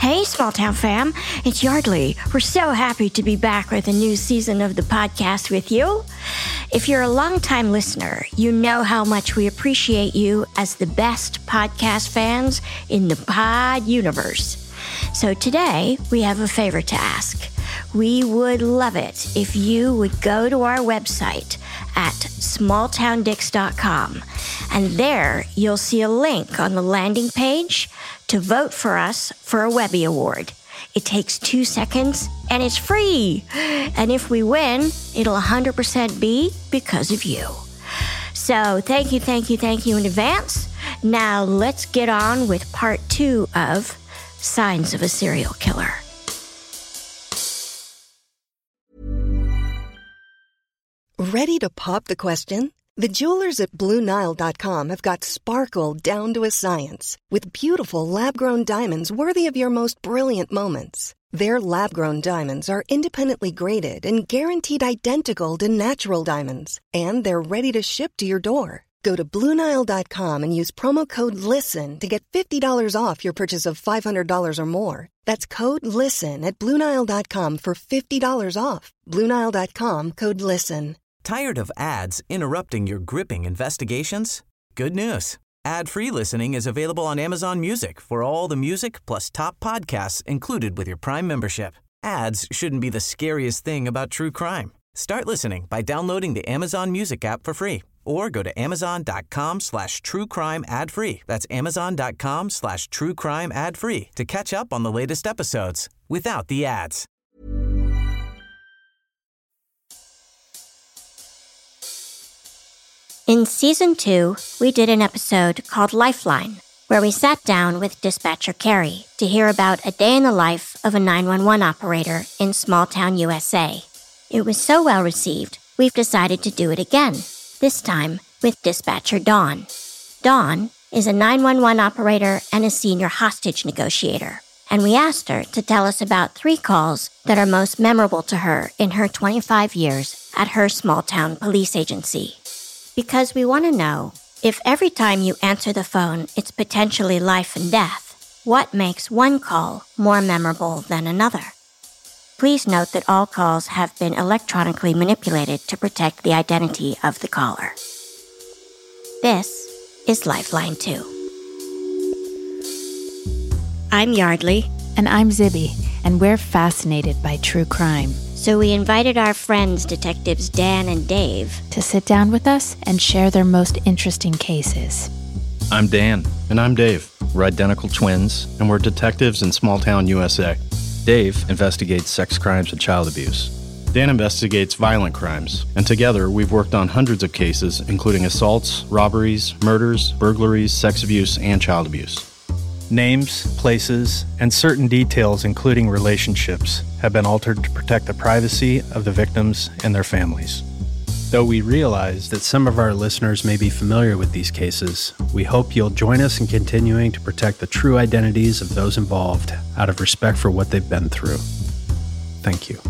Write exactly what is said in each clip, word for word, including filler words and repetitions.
Hey, Small Town fam, it's Yardley. We're so happy to be back with a new season of the podcast with you. If you're a longtime listener, you know how much we appreciate you as the best podcast fans in the pod universe. So today, we have a favor to ask. We would love it if you would go to our website at small town dicks dot com, and there you'll see a link on the landing page to vote for us for a Webby Award. It takes two seconds and it's free. And if we win, it'll one hundred percent be because of you. So thank you, thank you, thank you in advance. Now let's get on with part two of Signs of a Serial Killer. Ready to pop the question? The jewelers at Blue Nile dot com have got sparkle down to a science with beautiful lab-grown diamonds worthy of your most brilliant moments. Their lab-grown diamonds are independently graded and guaranteed identical to natural diamonds, and they're ready to ship to your door. Go to Blue Nile dot com and use promo code LISTEN to get fifty dollars off your purchase of five hundred dollars or more. That's code LISTEN at Blue Nile dot com for fifty dollars off. Blue Nile dot com, code LISTEN. Tired of ads interrupting your gripping investigations? Good news. Ad-free listening is available on Amazon Music for all the music plus top podcasts included with your Prime membership. Ads shouldn't be the scariest thing about true crime. Start listening by downloading the Amazon Music app for free or go to amazon.com slash true crime ad-free. That's amazon.com slash true crime ad-free to catch up on the latest episodes without the ads. In Season two, we did an episode called Lifeline, where we sat down with dispatcher Carrie to hear about a day in the life of a nine one one operator in small-town U S A. It was so well received, we've decided to do it again, this time with dispatcher Dawn. Dawn is a nine one one operator and a senior hostage negotiator, and we asked her to tell us about three calls that are most memorable to her in her twenty-five years at her small-town police agency. Because we want to know, if every time you answer the phone it's potentially life and death, what makes one call more memorable than another? Please note that all calls have been electronically manipulated to protect the identity of the caller. This is Lifeline two. I'm Yardley. And I'm Zibby, and we're fascinated by true crime. So we invited our friends, Detectives Dan and Dave, to sit down with us and share their most interesting cases. I'm Dan. And I'm Dave. We're identical twins, and we're detectives in small-town U S A. Dave investigates sex crimes and child abuse. Dan investigates violent crimes, and together we've worked on hundreds of cases, including assaults, robberies, murders, burglaries, sex abuse, and child abuse. Names, places, and certain details, including relationships, have been altered to protect the privacy of the victims and their families. Though we realize that some of our listeners may be familiar with these cases, we hope you'll join us in continuing to protect the true identities of those involved out of respect for what they've been through. Thank you.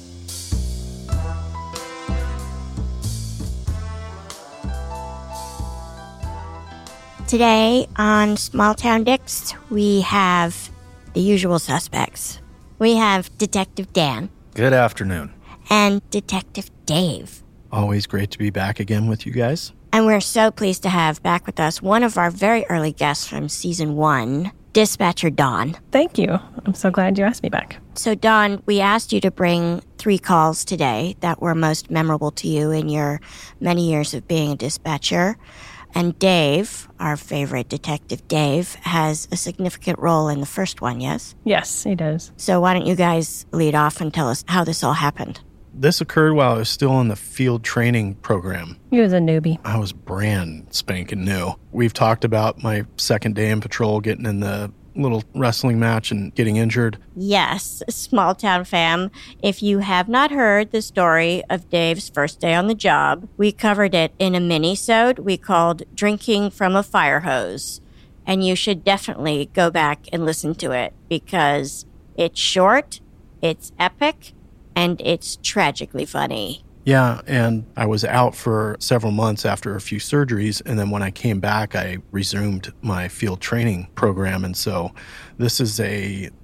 Today on Small Town Dicks, we have the usual suspects. We have Detective Dan. Good afternoon. And Detective Dave. Always great to be back again with you guys. And we're so pleased to have back with us one of our very early guests from Season one, Dispatcher Dawn. Thank you. I'm so glad you asked me back. So Dawn, we asked you to bring three calls today that were most memorable to you in your many years of being a dispatcher. And Dave, our favorite detective Dave, has a significant role in the first one, yes? Yes, he does. So why don't you guys lead off and tell us how this all happened? This occurred while I was still in the field training program. He was a newbie. I was brand spanking new. We've talked about my second day in patrol, getting in the little wrestling match and getting injured. Yes, Small Town fam. If you have not heard the story of Dave's first day on the job, we covered it in a mini-sode we called Drinking from a Fire Hose. And you should definitely go back and listen to it because it's short, it's epic, and it's tragically funny. Yeah, and I was out for several months after a few surgeries, and then when I came back, I resumed my field training program, and so this is a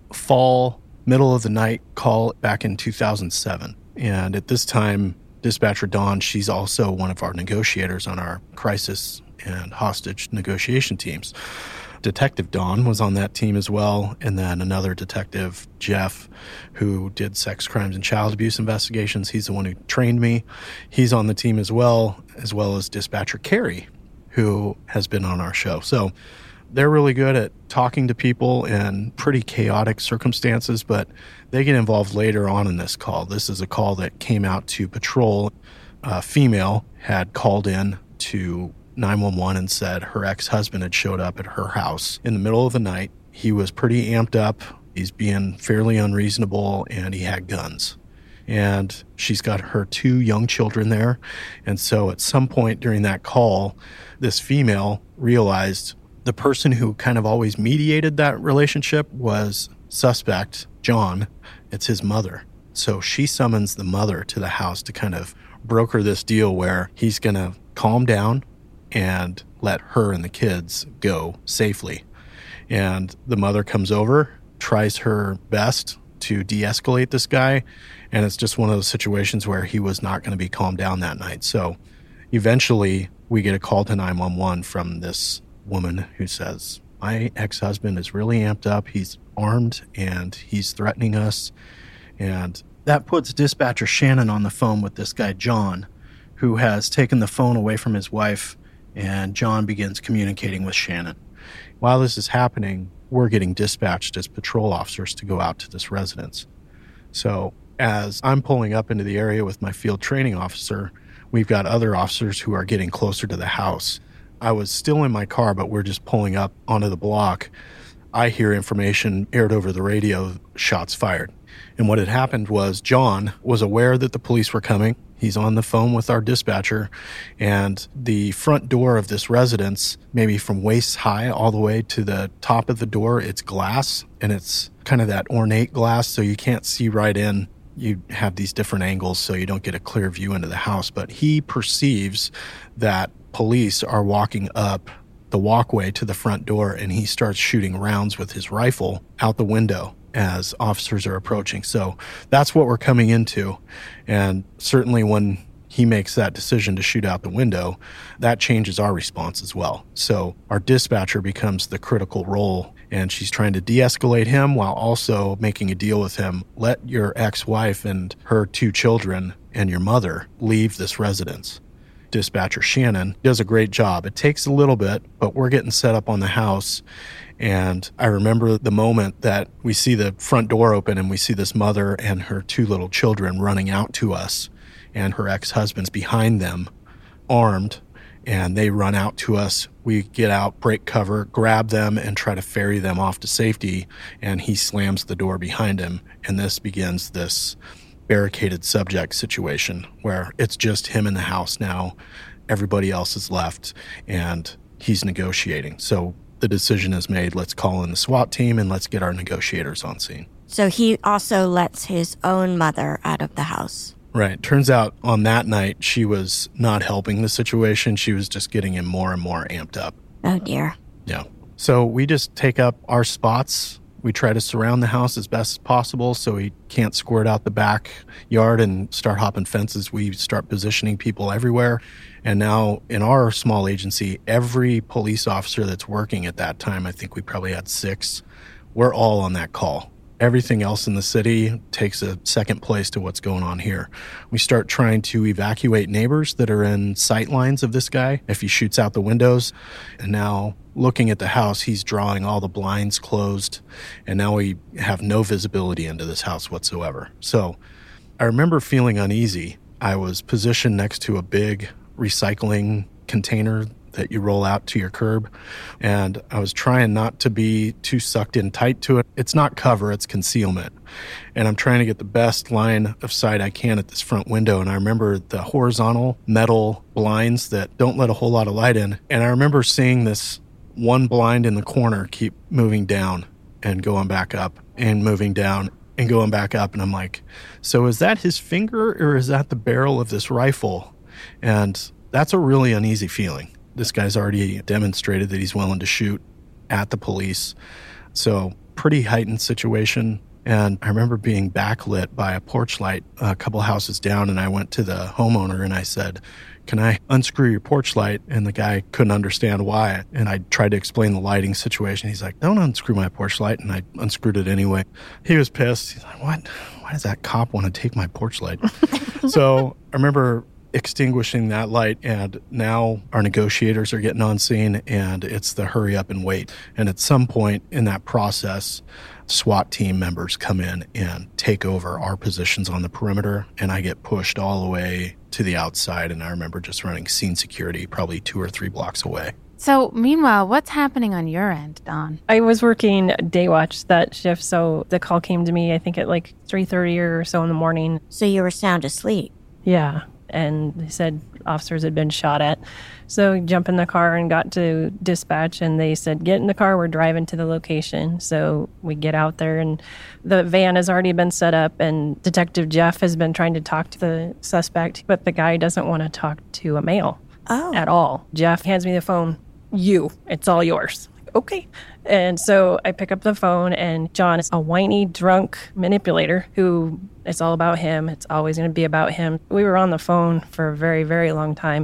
fall, middle of the night call back in two thousand seven. And at this time, Dispatcher Dawn, she's also one of our negotiators on our crisis and hostage negotiation teams. Detective Dawn was on that team as well, and then another detective, Jeff, who did sex crimes and child abuse investigations. He's the one who trained me. He's on the team as well, as well as Dispatcher Carrie, who has been on our show. So they're really good at talking to people in pretty chaotic circumstances, but they get involved later on in this call. This is a call that came out to patrol. A female had called in to nine one one and said her ex-husband had showed up at her house in the middle of the night. He was pretty amped up. He's being fairly unreasonable, and he had guns. And she's got her two young children there. And so at some point during that call, this female realized the person who kind of always mediated that relationship was suspect, John. It's his mother. So she summons the mother to the house to kind of broker this deal where he's going to calm down and let her and the kids go safely. And the mother comes over, tries her best to de-escalate this guy, and it's just one of those situations where he was not going to be calmed down that night. So eventually we get a call to nine one one from this woman who says, my ex-husband is really amped up. He's armed and he's threatening us. And that puts Dispatcher Shannon on the phone with this guy, John, who has taken the phone away from his wife, and John begins communicating with Shannon. While this is happening, we're getting dispatched as patrol officers to go out to this residence. So as I'm pulling up into the area with my field training officer, we've got other officers who are getting closer to the house. I was still in my car, but we're just pulling up onto the block. I hear information aired over the radio, shots fired. And what had happened was John was aware that the police were coming. He's on the phone with our dispatcher, and the front door of this residence, maybe from waist high all the way to the top of the door, it's glass, and it's kind of that ornate glass, so you can't see right in. You have these different angles so you don't get a clear view into the house. But he perceives that police are walking up the walkway to the front door, and he starts shooting rounds with his rifle out the window as officers are approaching. So that's what we're coming into. And certainly when he makes that decision to shoot out the window, that changes our response as well. So our dispatcher becomes the critical role, and she's trying to de-escalate him while also making a deal with him. Let your ex-wife and her two children and your mother leave this residence. Dispatcher Shannon does a great job. It takes a little bit, but we're getting set up on the house. And I remember the moment that we see the front door open and we see this mother and her two little children running out to us, and her ex-husband's behind them, armed, and they run out to us. We get out, break cover, grab them, and try to ferry them off to safety, and he slams the door behind him, and this begins this barricaded subject situation where it's just him in the house now. Everybody else is left, and he's negotiating. So the decision is made, let's call in the SWAT team and let's get our negotiators on scene. So he also lets his own mother out of the house. Right. Turns out on that night, she was not helping the situation. She was just getting him more and more amped up. Oh, dear. Yeah. So we just take up our spots. We try to surround the house as best as possible so he can't squirt out the backyard and start hopping fences. We start positioning people everywhere. And now in our small agency, every police officer that's working at that time, I think we probably had six, we're all on that call. Everything else in the city takes a second place to what's going on here. We start trying to evacuate neighbors that are in sight lines of this guy if he shoots out the windows. And now looking at the house, he's drawing all the blinds closed. And now we have no visibility into this house whatsoever. So I remember feeling uneasy. I was positioned next to a big recycling container that you roll out to your curb. And I was trying not to be too sucked in tight to it. It's not cover, it's concealment. And I'm trying to get the best line of sight I can at this front window. And I remember the horizontal metal blinds that don't let a whole lot of light in. And I remember seeing this one blind in the corner keep moving down and going back up and moving down and going back up. And I'm like, so is that his finger or is that the barrel of this rifle? And that's a really uneasy feeling. This guy's already demonstrated that he's willing to shoot at the police. So pretty heightened situation. And I remember being backlit by a porch light a couple houses down, and I went to the homeowner and I said, can I unscrew your porch light? And the guy couldn't understand why. And I tried to explain the lighting situation. He's like, don't unscrew my porch light. And I unscrewed it anyway. He was pissed. He's like, what? Why does that cop want to take my porch light? So I remember extinguishing that light, and now our negotiators are getting on scene, and it's the hurry up and wait. And at some point in that process, SWAT team members come in and take over our positions on the perimeter, and I get pushed all the way to the outside. And I remember just running scene security probably two or three blocks away. So meanwhile, what's happening on your end, Dawn? I was working day watch that shift, so the call came to me, I think at like three thirty or so in the morning. So you were sound asleep? Yeah. And they said officers had been shot at. So I jumped in the car and got to dispatch, and they said, get in the car, we're driving to the location. So we get out there, and the van has already been set up, and Detective Jeff has been trying to talk to the suspect, but the guy doesn't want to talk to a male oh. at all. Jeff hands me the phone. You, it's all yours. Okay. And so I pick up the phone, and John is a whiny, drunk manipulator who it's all about him. It's always going to be about him. We were on the phone for a very, very long time.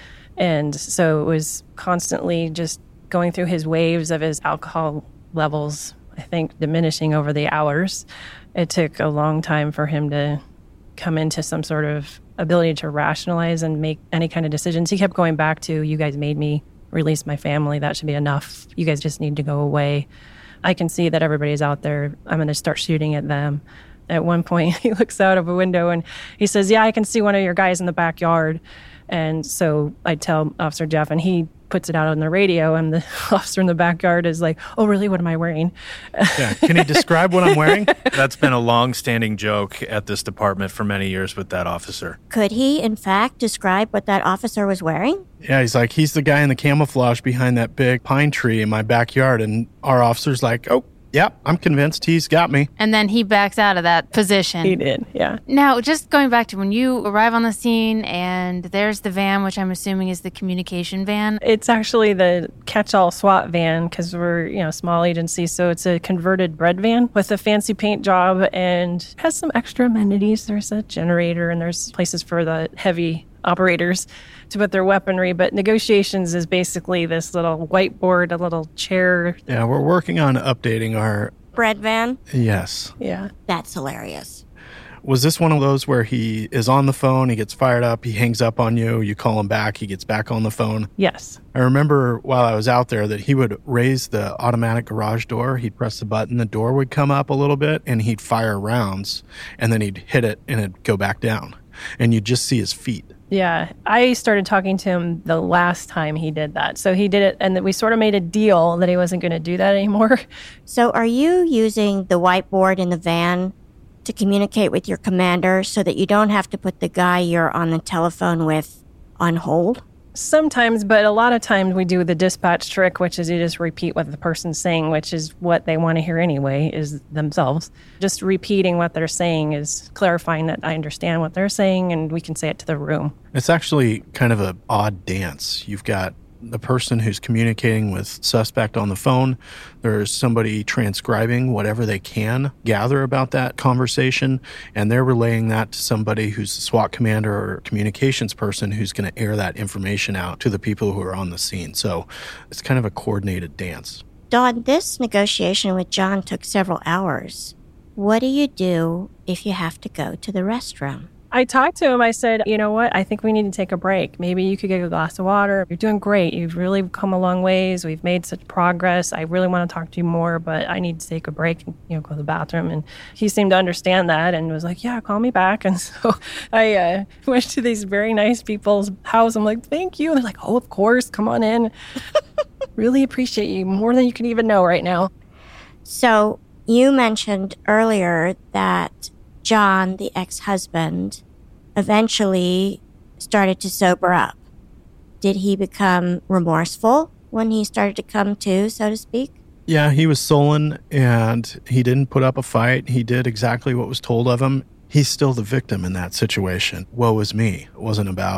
And so it was constantly just going through his waves of his alcohol levels, I think diminishing over the hours. It took a long time for him to come into some sort of ability to rationalize and make any kind of decisions. He kept going back to, you guys made me release my family. That should be enough. You guys just need to go away. I can see that everybody's out there. I'm going to start shooting at them. At one point, he looks out of a window and he says, yeah, I can see one of your guys in the backyard. And so I tell Officer Jeff, and he puts it out on the radio, and the officer in the backyard is like, oh, really? What am I wearing? Yeah. Can he describe what I'm wearing? That's been a long-standing joke at this department for many years with that officer. Could he, in fact, describe what that officer was wearing? Yeah, he's like, he's the guy in the camouflage behind that big pine tree in my backyard. And our officer's like, oh, yeah, I'm convinced he's got me. And then he backs out of that position. He did, yeah. Now, just going back to when you arrive on the scene and there's the van, which I'm assuming is the communication van. It's actually the catch-all SWAT van because we're, you know, a small agency. So it's a converted bread van with a fancy paint job and has some extra amenities. There's a generator and there's places for the heavy operators to put their weaponry, but negotiations is basically this little whiteboard, a little chair. Yeah, we're working on updating our... Bread van? Yes. Yeah. That's hilarious. Was this one of those where he is on the phone, he gets fired up, he hangs up on you, you call him back, he gets back on the phone? Yes. I remember while I was out there that he would raise the automatic garage door, he'd press the button, the door would come up a little bit, and he'd fire rounds, and then he'd hit it, and it'd go back down. And you'd just see his feet. Yeah, I started talking to him the last time he did that. So he did it, and we sort of made a deal that he wasn't going to do that anymore. So are you using the whiteboard in the van to communicate with your commander so that you don't have to put the guy you're on the telephone with on hold? Sometimes, but a lot of times we do the dispatch trick, which is you just repeat what the person's saying, which is what they want to hear anyway, is themselves. Just repeating what they're saying is clarifying that I understand what they're saying, and we can say it to the room. It's actually kind of an odd dance. You've got the person who's communicating with suspect on the phone. There's somebody transcribing whatever they can gather about that conversation, and they're relaying that to somebody who's a SWAT commander or communications person who's going to air that information out to the people who are on the scene. So it's kind of a coordinated dance. Dawn, this negotiation with John took several hours. What do you do if you have to go to the restroom? I talked to him. I said, you know what? I think we need to take a break. Maybe you could get a glass of water. You're doing great. You've really come a long ways. We've made such progress. I really want to talk to you more, but I need to take a break and, you know, go to the bathroom. And he seemed to understand that and was like, yeah, call me back. And so I uh, went to these very nice people's house. I'm like, thank you. And they're like, oh, of course. Come on in. Really appreciate you more than you can even know right now. So you mentioned earlier that John, the ex-husband, eventually started to sober up. Did he become remorseful when he started to come to, so to speak? Yeah, he was sullen, and he didn't put up a fight. He did exactly what was told of him. He's still the victim in that situation. Woe is me. It wasn't about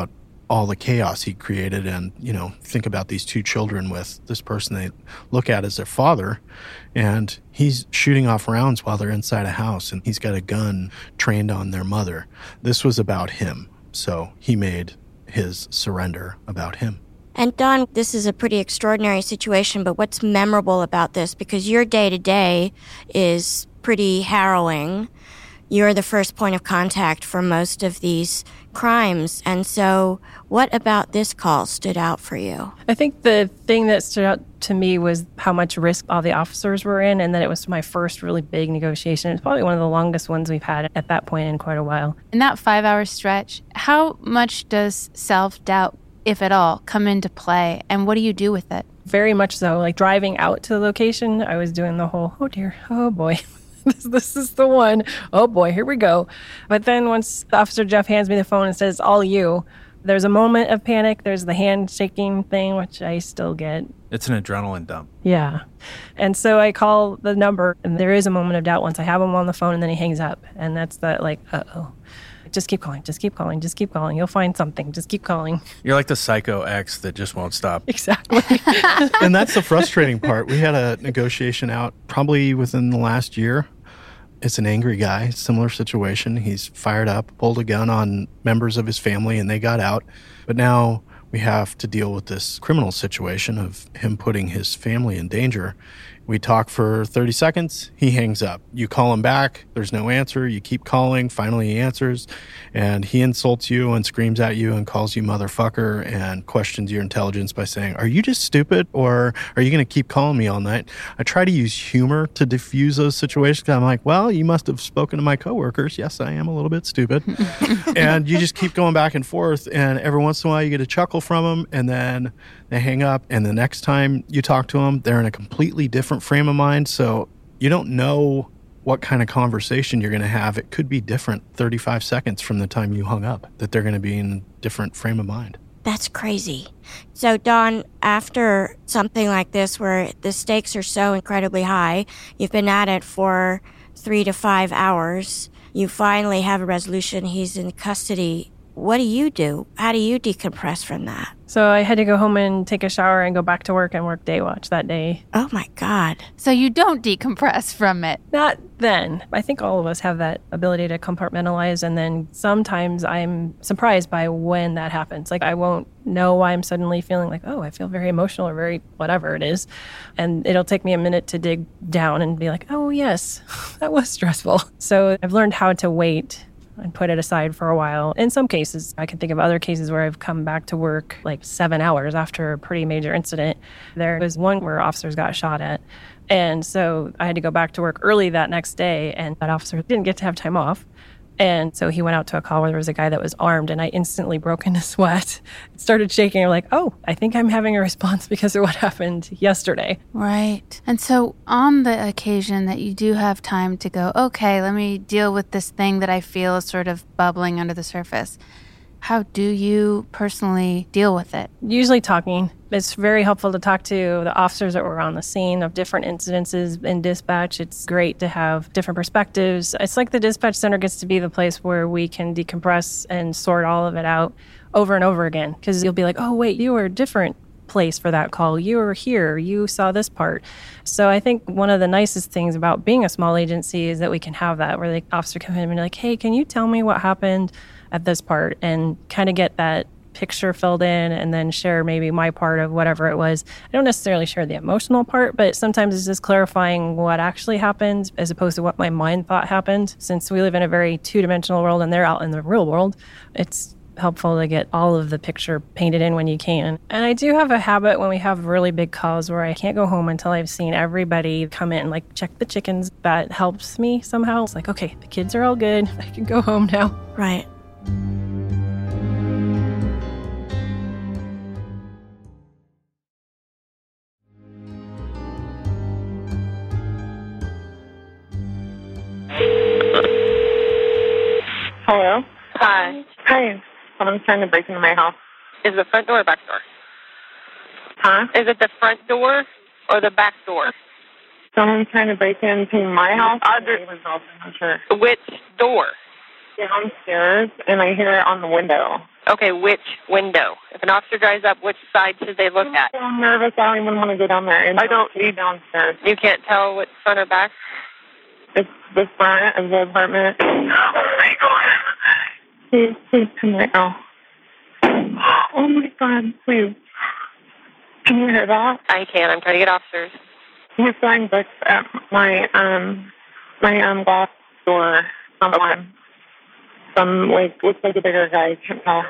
all the chaos he created. And, you know, think about these two children with this person they look at as their father, and he's shooting off rounds while they're inside a house, and he's got a gun trained on their mother. This was about him. So he made his surrender about him. And Don, this is a pretty extraordinary situation, but what's memorable about this? Because your day-to-day is pretty harrowing. You're the first point of contact for most of these crimes. And so what about this call stood out for you? I think the thing that stood out to me was how much risk all the officers were in, and that it was my first really big negotiation. It's probably one of the longest ones we've had at that point in quite a while. In that five-hour stretch, how much does self-doubt, if at all, come into play, and what do you do with it? Very much so. Like driving out to the location, I was doing the whole, oh dear, oh boy. This, this is the one. Oh boy, here we go. But then once Officer Jeff hands me the phone and says, it's all you, there's a moment of panic. There's the handshaking thing, which I still get. It's an adrenaline dump. Yeah. And so I call the number, and there is a moment of doubt once I have him on the phone, and then he hangs up. And that's that, like, uh-oh. Just keep calling, just keep calling, just keep calling. You'll find something. Just keep calling. You're like the psycho ex that just won't stop. Exactly. And that's the frustrating part. We had a negotiation out probably within the last year. It's an angry guy, similar situation. He's fired up, pulled a gun on members of his family, and they got out. But now we have to deal with this criminal situation of him putting his family in danger. We talk for thirty seconds, he hangs up. You call him back, there's no answer. You keep calling, finally he answers, and he insults you and screams at you and calls you motherfucker and questions your intelligence by saying, are you just stupid, or are you going to keep calling me all night? I try to use humor to diffuse those situations. I'm like, well, you must have spoken to my coworkers. Yes, I am a little bit stupid. And you just keep going back and forth, and every once in a while you get a chuckle from them, and then they hang up, and the next time you talk to them, they're in a completely different frame of mind. So you don't know what kind of conversation you're going to have. It could be different thirty-five seconds from the time you hung up, that they're going to be in a different frame of mind. That's crazy. So, Don, after something like this where the stakes are so incredibly high, you've been at it for three to five hours, you finally have a resolution, he's in custody. What do you do? How do you decompress from that? So I had to go home and take a shower and go back to work and work day watch that day. Oh, my God. So you don't decompress from it? Not then. I think all of us have that ability to compartmentalize, and then sometimes I'm surprised by when that happens. Like, I won't know why I'm suddenly feeling like, oh, I feel very emotional or very whatever it is. And it'll take me a minute to dig down and be like, oh, yes, that was stressful. So I've learned how to wait and put it aside for a while. In some cases, I can think of other cases where I've come back to work like seven hours after a pretty major incident. There was one where officers got shot at. And so I had to go back to work early that next day, and that officer didn't get to have time off. And so he went out to a call where there was a guy that was armed, and I instantly broke into sweat. It started shaking. I'm like, oh, I think I'm having a response because of what happened yesterday. Right. And so on the occasion that you do have time to go, okay, let me deal with this thing that I feel is sort of bubbling under the surface, how do you personally deal with it? Usually talking. It's very helpful to talk to the officers that were on the scene of different incidences in dispatch. It's great to have different perspectives. It's like the dispatch center gets to be the place where we can decompress and sort all of it out over and over again. Because you'll be like, oh, wait, you were a different place for that call. You were here. You saw this part. So I think one of the nicest things about being a small agency is that we can have that, where the officer come in and be like, hey, can you tell me what happened at this part, and kind of get that picture filled in, and then share maybe my part of whatever it was. I don't necessarily share the emotional part, but sometimes it's just clarifying what actually happened as opposed to what my mind thought happened. Since we live in a very two-dimensional world and they're out in the real world, it's helpful to get all of the picture painted in when you can. And I do have a habit when we have really big calls where I can't go home until I've seen everybody come in, like check the chickens. That helps me somehow. It's like, okay, the kids are all good. I can go home now. Right. Hello? Hi. Hi. Someone's trying to break into my house. Is it the front door or back door? Huh? Is it the front door or the back door? Someone's trying to break into my house. Other, I'm not sure. Which door? Downstairs, and I hear it on the window. Okay, which window? If an officer drives up, which side should they look at? I'm nervous. I don't even want to go down there. And I don't see downstairs. You can't tell what's front or back? It's the front of the apartment. Oh, my God. Please, please come right now. Oh, my God, please. Can you hear that? I can. I'm trying to get officers. He's selling books at my, um, my, um, glass door. Someone. Some, like, looks like a bigger guy. I can't tell.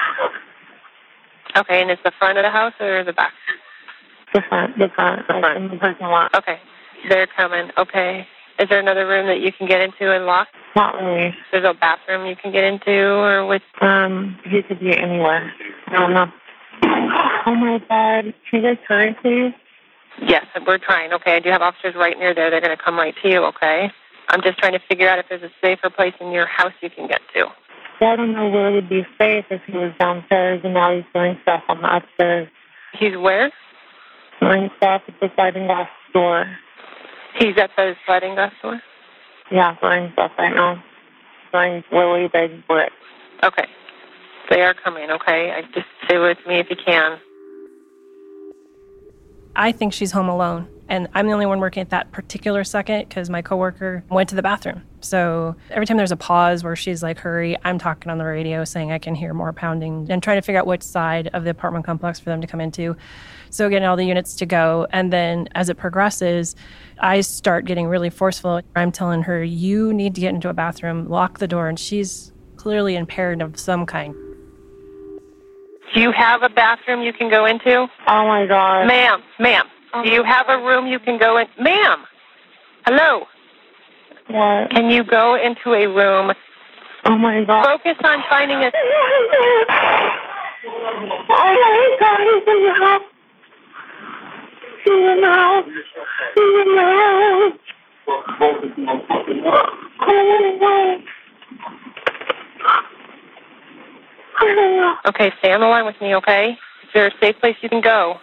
Okay, and it's the front of the house or the back? The front, the front, the front, in the parking lot. Okay, they're coming. Okay. Is there another room that you can get into and lock? Not really. There's a bathroom you can get into, or with? Um, he could be anywhere. I don't know. Oh my God! Can you guys hurry, please? Yes, we're trying. Okay, I do have officers right near there. They're going to come right to you. Okay. I'm just trying to figure out if there's a safer place in your house you can get to. Well, I don't know where would be safe if he was downstairs and now he's doing stuff on the upstairs. He's where? Doing stuff at the sliding glass door. He's at the sliding glass door? Yeah, throwing stuff right now. Throwing really big bricks. Okay. They are coming, okay? I just stay with me if you can. I think she's home alone. And I'm the only one working at that particular second because my coworker went to the bathroom. So every time there's a pause where she's like, hurry, I'm talking on the radio saying I can hear more pounding and trying to figure out which side of the apartment complex for them to come into. So getting all the units to go. And then as it progresses, I start getting really forceful. I'm telling her, you need to get into a bathroom, lock the door. And she's clearly impaired of some kind. Do you have a bathroom you can go into? Oh, my God. Ma'am, ma'am. Do you have a room you can go in? Ma'am, hello? What? Can you go into a room? Oh, my God. Focus on finding a... Oh, my God, he's in the house. He's in the house. He's in the house. Oh, my God. Okay, stay on the line with me, okay? Is there a safe place you can go?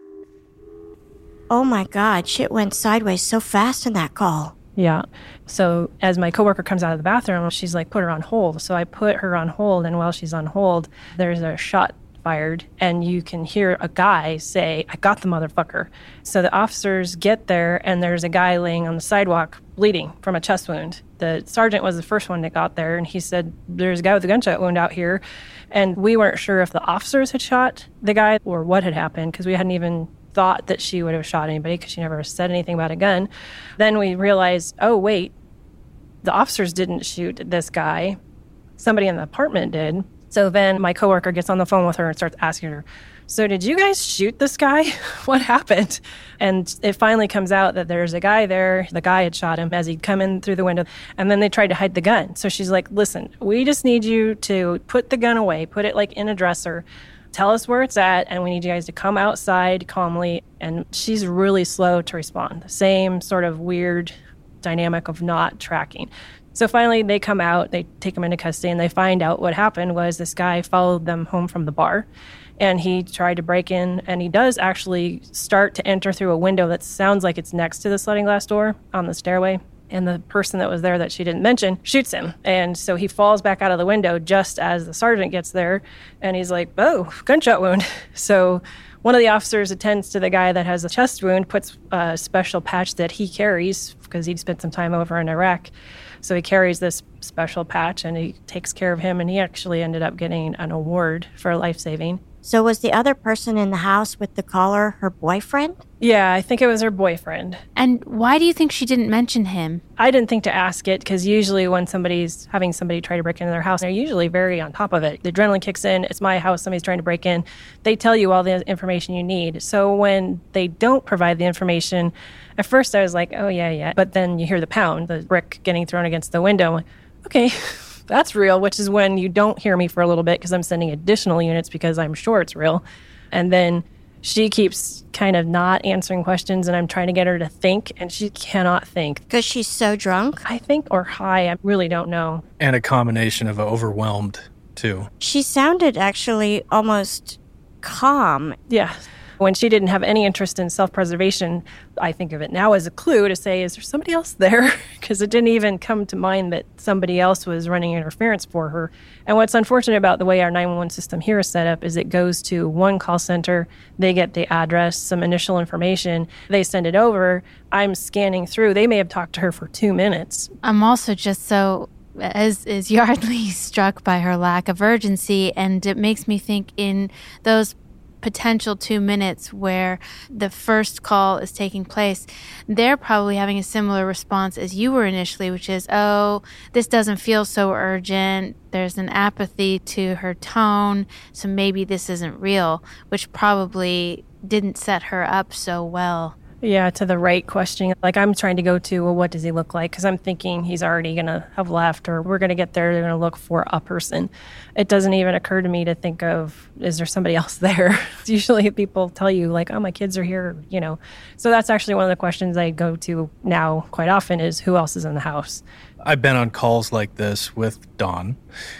Oh my God, shit went sideways so fast in that call. Yeah. So as my coworker comes out of the bathroom, she's like, put her on hold. So I put her on hold, and while she's on hold, there's a shot fired, and you can hear a guy say, I got the motherfucker. So the officers get there, and there's a guy laying on the sidewalk bleeding from a chest wound. The sergeant was the first one that got there, and he said, there's a guy with a gunshot wound out here. And we weren't sure if the officers had shot the guy or what had happened, because we hadn't even thought that she would have shot anybody because she never said anything about a gun. Then we realized, oh, wait, the officers didn't shoot this guy. Somebody in the apartment did. So then my coworker gets on the phone with her and starts asking her, so did you guys shoot this guy? What happened? And it finally comes out that there's a guy there. The guy had shot him as he'd come in through the window, and then they tried to hide the gun. So she's like, listen, we just need you to put the gun away, put it like in a dresser, tell us where it's at, and we need you guys to come outside calmly. And she's really slow to respond. The same sort of weird dynamic of not tracking. So finally they come out, they take him into custody, and they find out what happened was this guy followed them home from the bar, and he tried to break in, and he does actually start to enter through a window that sounds like it's next to the sliding glass door on the stairway. And the person that was there that she didn't mention shoots him. And so he falls back out of the window just as the sergeant gets there. And he's like, oh, gunshot wound. So one of the officers attends to the guy that has a chest wound, puts a special patch that he carries because he'd spent some time over in Iraq. So he carries this special patch and he takes care of him. And he actually ended up getting an award for life-saving. So was the other person in the house with the caller her boyfriend? Yeah, I think it was her boyfriend. And why do you think she didn't mention him? I didn't think to ask it because usually when somebody's having somebody try to break into their house, they're usually very on top of it. The adrenaline kicks in. It's my house. Somebody's trying to break in. They tell you all the information you need. So when they don't provide the information, at first I was like, oh, yeah, yeah. But then you hear the pound, the brick getting thrown against the window. I'm like, okay. That's real, which is when you don't hear me for a little bit because I'm sending additional units because I'm sure it's real. And then she keeps kind of not answering questions, and I'm trying to get her to think, and she cannot think. Because she's so drunk? I think, or high. I really don't know. And a combination of overwhelmed, too. She sounded actually almost calm. Yeah. When she didn't have any interest in self-preservation, I think of it now as a clue to say, is there somebody else there? Because it didn't even come to mind that somebody else was running interference for her. And what's unfortunate about the way our nine one one system here is set up is it goes to one call center, they get the address, some initial information, they send it over, I'm scanning through. They may have talked to her for two minutes. I'm also just so, as is Yardley, struck by her lack of urgency, and it makes me think in those potential two minutes where the first call is taking place, they're probably having a similar response as you were initially, which is, oh, this doesn't feel so urgent. There's an apathy to her tone, so maybe this isn't real, which probably didn't set her up so well. Yeah, to the right question. Like, I'm trying to go to, well, what does he look like? Because I'm thinking he's already going to have left, or we're going to get there, they're going to look for a person. It doesn't even occur to me to think of, is there somebody else there? Usually people tell you, like, oh, my kids are here, you know. So that's actually one of the questions I go to now quite often is, who else is in the house? I've been on calls like this with Dawn,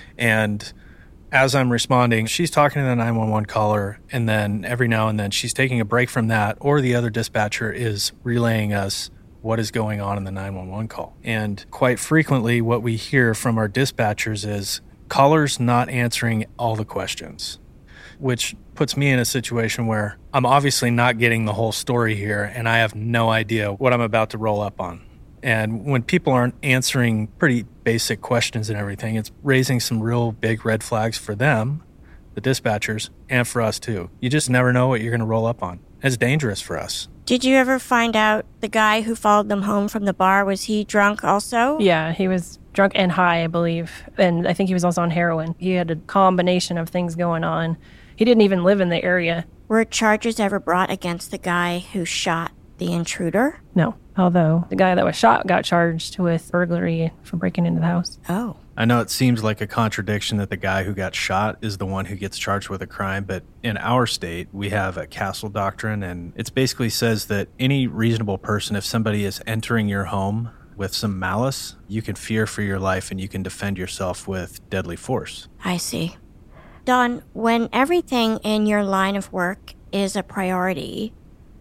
and as I'm responding, she's talking to the nine one one caller, and then every now and then she's taking a break from that, or the other dispatcher is relaying us what is going on in the nine one one call. And quite frequently, what we hear from our dispatchers is callers not answering all the questions, which puts me in a situation where I'm obviously not getting the whole story here, and I have no idea what I'm about to roll up on. And when people aren't answering pretty basic questions and everything, it's raising some real big red flags for them, the dispatchers, and for us too. You just never know what you're going to roll up on. It's dangerous for us. Did you ever find out the guy who followed them home from the bar, was he drunk also? Yeah, he was drunk and high, I believe. And I think he was also on heroin. He had a combination of things going on. He didn't even live in the area. Were charges ever brought against the guy who shot the intruder? No, although the guy that was shot got charged with burglary for breaking into the house. Oh. I know it seems like a contradiction that the guy who got shot is the one who gets charged with a crime, but in our state, we have a castle doctrine, and it basically says that any reasonable person, if somebody is entering your home with some malice, you can fear for your life and you can defend yourself with deadly force. I see. Dawn, when everything in your line of work is a priority,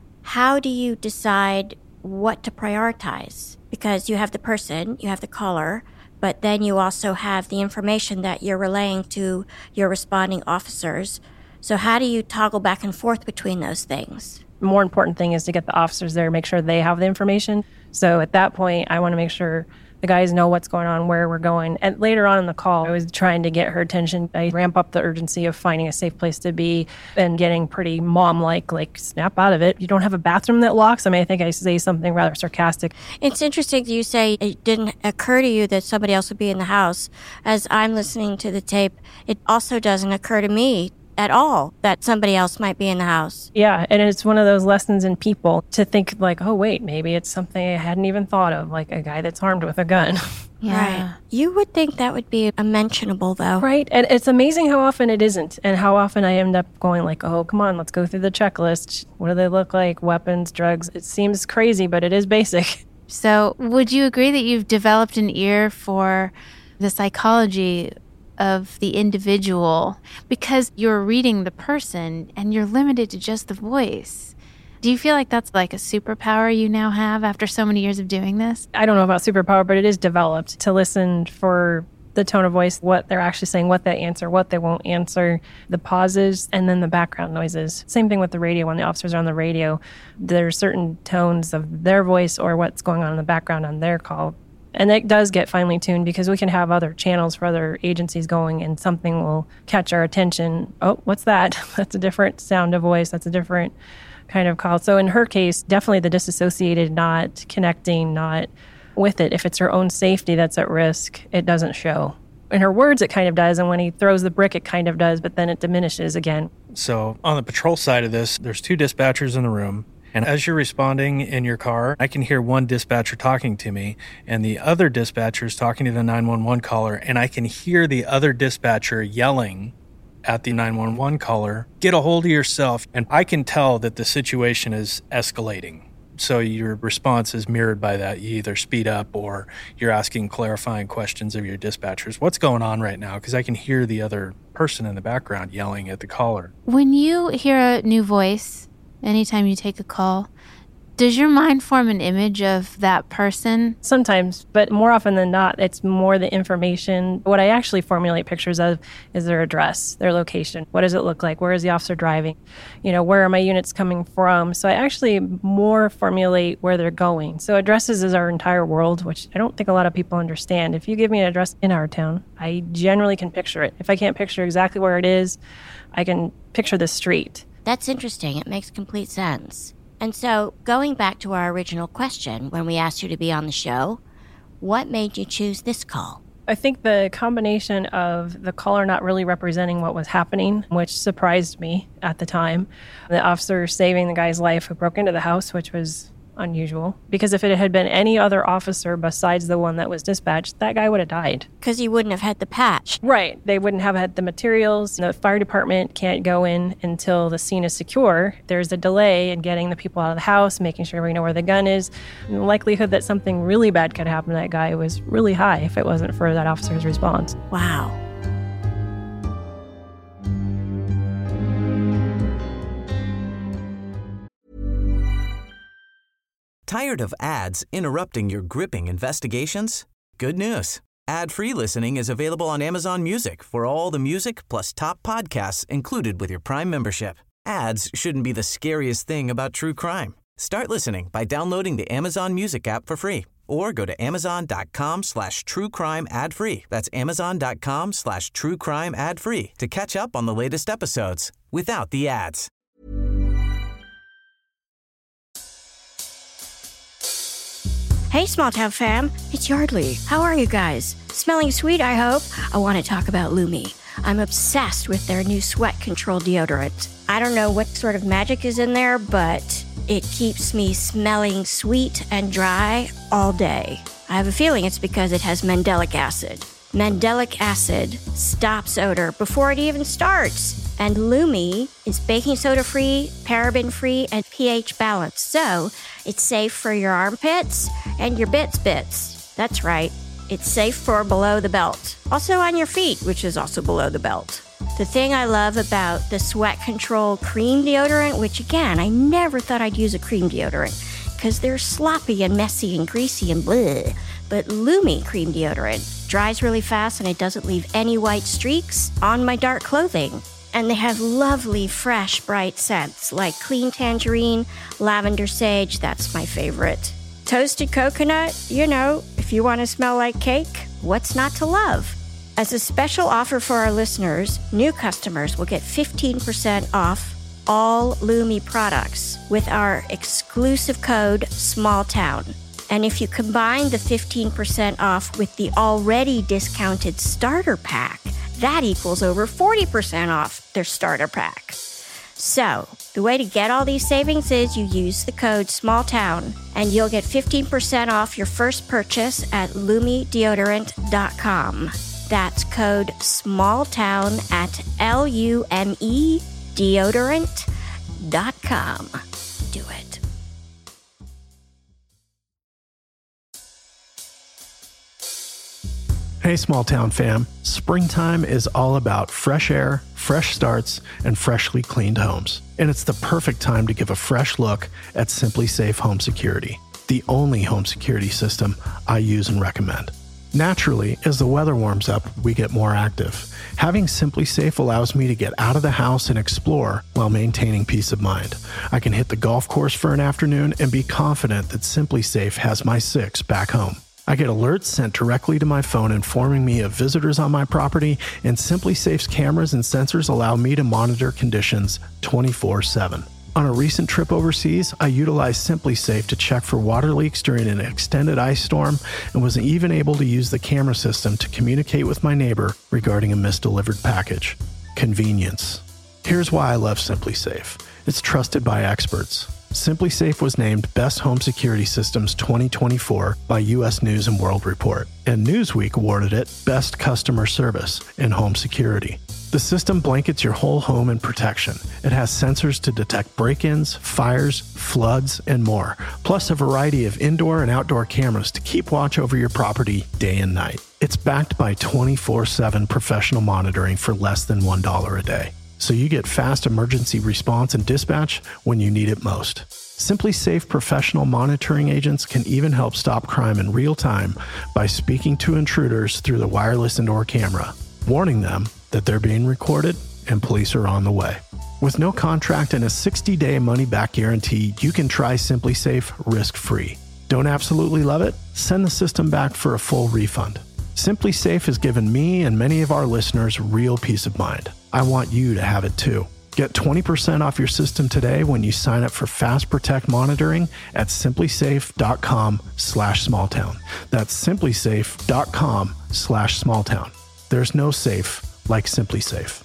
how do you decide what to prioritize? Because you have the person, you have the caller, but then you also have the information that you're relaying to your responding officers. So how do you toggle back and forth between those things? The more important thing is to get the officers there, make sure they have the information. So at that point, I want to make sure the guys know what's going on, where we're going. And later on in the call, I was trying to get her attention. I ramp up the urgency of finding a safe place to be and getting pretty mom-like, like, snap out of it. You don't have a bathroom that locks? I mean, I think I say something rather sarcastic. It's interesting that you say it didn't occur to you that somebody else would be in the house. As I'm listening to the tape, it also doesn't occur to me at all that somebody else might be in the house. Yeah, and it's one of those lessons in people to think like, oh, wait, maybe it's something I hadn't even thought of, like a guy that's armed with a gun. Yeah. Right. You would think that would be a mentionable, though. Right, and it's amazing how often it isn't, and how often I end up going like, oh, come on, let's go through the checklist. What do they look like? Weapons, drugs. It seems crazy, but it is basic. So would you agree that you've developed an ear for the psychology of the individual because you're reading the person and you're limited to just the voice? Do you feel like that's like a superpower you now have after so many years of doing this? I don't know about superpower, but it is developed to listen for the tone of voice, what they're actually saying, what they answer, what they won't answer, the pauses, and then the background noises. Same thing with the radio. When the officers are on the radio, there are certain tones of their voice or what's going on in the background on their call. And it does get finely tuned because we can have other channels for other agencies going and something will catch our attention. Oh, what's that? That's a different sound of voice. That's a different kind of call. So in her case, definitely the disassociated, not connecting, not with it. If it's her own safety that's at risk, it doesn't show. In her words, it kind of does. And when he throws the brick, it kind of does, but then it diminishes again. So on the patrol side of this, there's two dispatchers in the room. And as you're responding in your car, I can hear one dispatcher talking to me and the other dispatcher's talking to the nine one one caller. And I can hear the other dispatcher yelling at the nine one one caller, get a hold of yourself. And I can tell that the situation is escalating. So your response is mirrored by that. You either speed up or you're asking clarifying questions of your dispatchers. What's going on right now? Because I can hear the other person in the background yelling at the caller. When you hear a new voice anytime you take a call? Does your mind form an image of that person? Sometimes, but more often than not, it's more the information. What I actually formulate pictures of is their address, their location. What does it look like? Where is the officer driving? You know, where are my units coming from? So I actually more formulate where they're going. So addresses is our entire world, which I don't think a lot of people understand. If you give me an address in our town, I generally can picture it. If I can't picture exactly where it is, I can picture the street. That's interesting. It makes complete sense. And so, going back to our original question when we asked you to be on the show, what made you choose this call? I think the combination of the caller not really representing what was happening, which surprised me at the time. The officer saving the guy's life who broke into the house, which was unusual. Because if it had been any other officer besides the one that was dispatched, that guy would have died. Because he wouldn't have had the patch. Right. They wouldn't have had the materials. The fire department can't go in until the scene is secure. There's a delay in getting the people out of the house, making sure we know where the gun is. And the likelihood that something really bad could happen to that guy was really high if it wasn't for that officer's response. Wow. Tired of ads interrupting your gripping investigations? Good news. Ad-free listening is available on Amazon Music for all the music plus top podcasts included with your Prime membership. Ads shouldn't be the scariest thing about true crime. Start listening by downloading the Amazon Music app for free or go to amazon.com slash true crime ad free. That's amazon.com slash true crime ad free to catch up on the latest episodes without the ads. Hey, Small Town fam, it's Yardley. How are you guys? Smelling sweet, I hope? I want to talk about Lumi. I'm obsessed with their new sweat control deodorant. I don't know what sort of magic is in there, but it keeps me smelling sweet and dry all day. I have a feeling it's because it has mandelic acid. Mandelic acid stops odor before it even starts. And Lumi is baking soda free, paraben free, and pH balanced. So it's safe for your armpits and your bits bits. That's right. It's safe for below the belt. Also on your feet, which is also below the belt. The thing I love about the Sweat Control cream deodorant, which again, I never thought I'd use a cream deodorant because they're sloppy and messy and greasy and bleh. But Lumi cream deodorant dries really fast and it doesn't leave any white streaks on my dark clothing. And they have lovely, fresh, bright scents like clean tangerine, lavender sage, that's my favorite. Toasted coconut, you know, if you want to smell like cake, what's not to love? As a special offer for our listeners, new customers will get fifteen percent off all Lumi products with our exclusive code SMALLTOWN. And if you combine the fifteen percent off with the already discounted starter pack, that equals over forty percent off their starter pack. So, the way to get all these savings is you use the code SMALLTOWN and you'll get fifteen percent off your first purchase at lumi deodorant dot com. That's code SMALLTOWN at L U M E deodorant dot com. Do it. Hey, Small Town fam. Springtime is all about fresh air, fresh starts, and freshly cleaned homes. And it's the perfect time to give a fresh look at Simply Safe Home Security, the only home security system I use and recommend. Naturally, as the weather warms up, we get more active. Having Simply Safe allows me to get out of the house and explore while maintaining peace of mind. I can hit the golf course for an afternoon and be confident that Simply Safe has my six back home. I get alerts sent directly to my phone informing me of visitors on my property, and Simply Safe's cameras and sensors allow me to monitor conditions twenty-four seven. On a recent trip overseas, I utilized Simply Safe to check for water leaks during an extended ice storm and was even able to use the camera system to communicate with my neighbor regarding a misdelivered package. Convenience. Here's why I love Simply Safe. It's trusted by experts. Simply Safe was named Best Home Security Systems twenty twenty-four by U S News and World Report, and Newsweek awarded it Best Customer Service in Home Security. The system blankets your whole home in protection. It has sensors to detect break-ins, fires, floods, and more, plus a variety of indoor and outdoor cameras to keep watch over your property day and night. It's backed by twenty-four seven professional monitoring for less than one dollar a day. so you get fast emergency response and dispatch when you need it most. SimpliSafe professional monitoring agents can even help stop crime in real time by speaking to intruders through the wireless indoor camera, warning them that they're being recorded and police are on the way. With no contract and a sixty-day money-back guarantee, you can try SimpliSafe risk-free. Don't absolutely love it? Send the system back for a full refund. SimpliSafe has given me and many of our listeners real peace of mind. I want you to have it too. Get twenty percent off your system today when you sign up for Fast Protect monitoring at simplysafe.com slash smalltown. That's simplysafe.com slash smalltown. There's no safe like SimpliSafe.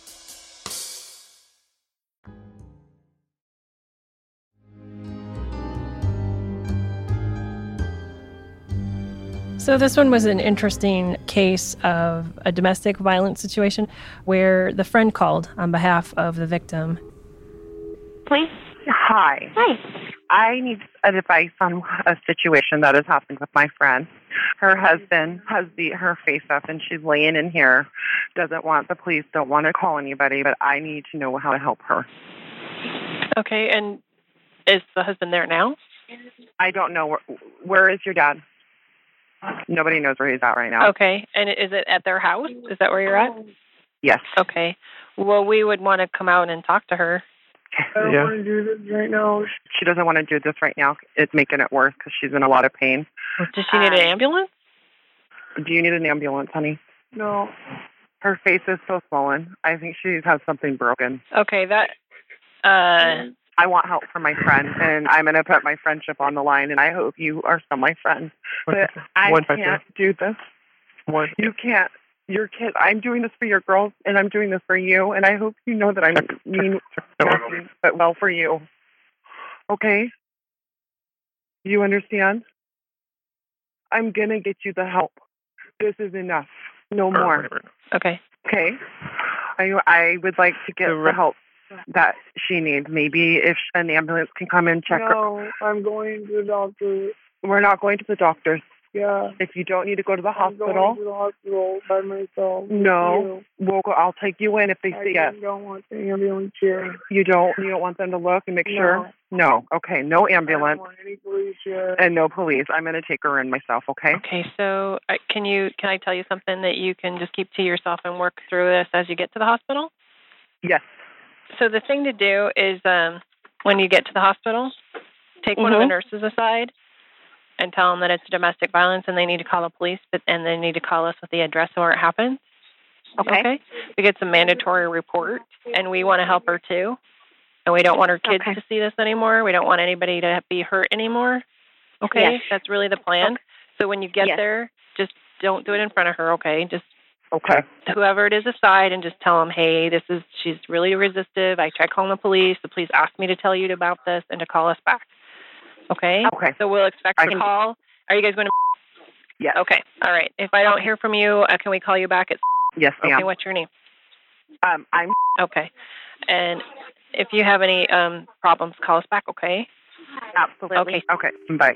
So this one was an interesting case of a domestic violence situation where the friend called on behalf of the victim. Please? Hi. Hi. I need advice on a situation that has happened with my friend. Her husband has beat her face up and she's laying in here, doesn't want the police, don't want to call anybody, but I need to know how to help her. Okay, and is the husband there now? I don't know. Where, where is your dad? Nobody knows where he's at right now. Okay, and is it at their house? Is that where you're at? Yes. Okay. Well, we would want to come out and talk to her. I don't Yeah. want to do this right now. She doesn't want to do this right now. It's making it worse because she's in a lot of pain. Does she need an ambulance? Do you need an ambulance, honey? No. Her face is so swollen. I think she has something broken. Okay, that... Uh, I want help for my friend, and I'm going to put my friendship on the line, and I hope you are still my friend. But I One can't second. do this. One. You can't. Your kid. I'm doing this for your girls, and I'm doing this for you, and I hope you know that I'm mean, nothing but well for you. Okay? You understand? I'm going to get you the help. This is enough. No more. okay. Okay? I, I would like to get the help that she needs. Maybe if an ambulance can come and check her. No, I'm going to the doctor. We're not going to the doctors. Yeah. If you don't need to go to the I'm hospital, going to the hospital by myself. no, we'll go, I'll take you in if they I see us. don't want the ambulance here. You don't. You don't want them to look and make No. sure. No. Okay. No I don't ambulance want any police here. and no police. I'm going to take her in myself. Okay. Okay, so uh, can you can I tell you something that you can just keep to yourself and work through this as you get to the hospital? Yes. So the thing to do is um, when you get to the hospital, take one of the Mhm. nurses aside and tell them that it's domestic violence and they need to call the police, but and they need to call us with the address of where it happened. Okay. Okay. We get some mandatory report, and we want to help her too. And we don't want her kids Okay. to see this anymore. We don't want anybody to be hurt anymore. Okay, Yes. that's really the plan. Okay. So when you get Yes. there, just don't do it in front of her. Okay, just Okay. whoever it is aside and just tell them, hey, this is she's really resistive. I tried calling the police. The police asked me to tell you about this and to call us back. Okay. Okay. So we'll expect I the can- call. Are you guys going to? Yes. Okay. All right. If I don't hear from you, uh, can we call you back at? Yes, ma'am. Okay. What's your name? Um, I'm. Okay. And if you have any um, problems, call us back. Okay. Absolutely. Okay. Okay. Bye.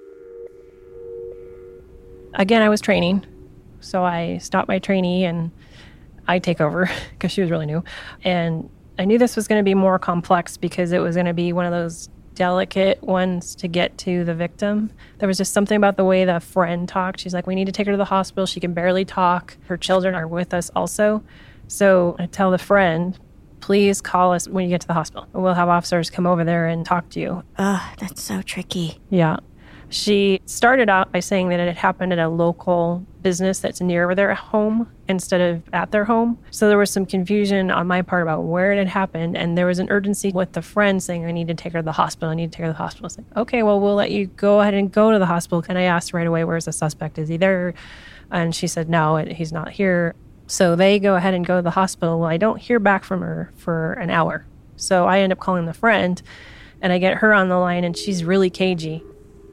Again, I was training, so I stopped my trainee and I take over because she was really new. And I knew this was going to be more complex because it was going to be one of those delicate ones to get to the victim. There was just something about the way the friend talked. She's like, we need to take her to the hospital. She can barely talk. Her children are with us also. So I tell the friend, please call us when you get to the hospital. We'll have officers come over there and talk to you. Ugh, that's so tricky. Yeah. She started out by saying that it had happened at a local business that's near their home instead of at their home. So there was some confusion on my part about where it had happened. And there was an urgency with the friend saying, I need to take her to the hospital. I need to take her to the hospital. It's like, okay, well, we'll let you go ahead and go to the hospital. And I asked right away, where's the suspect? Is he there? And she said, no, he's not here. So they go ahead and go to the hospital. Well, I don't hear back from her for an hour. So I end up calling the friend and I get her on the line and she's really cagey.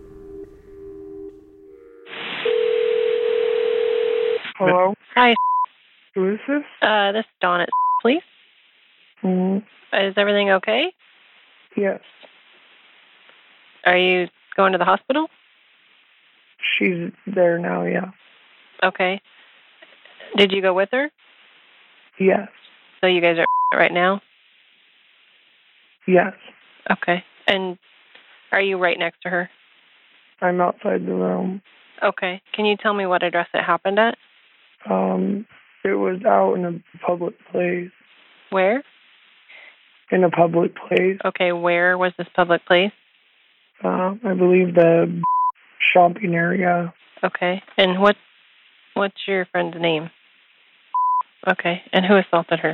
Hello. Hi. Who is this? Uh, this is Dawn at Police. Mm, Is everything okay? yes. Are you going to the hospital? She's there now, yeah. Okay. Did you go with her? Yes. So you guys are right now? Yes. Okay. And are you right next to her? I'm outside the room. Okay. Can you tell me what address it happened at? Um, it was out in a public place. Where? In a public place. Okay, where was this public place? Uh, I believe the shopping area. Okay. And what what's your friend's name? Okay. And who assaulted her?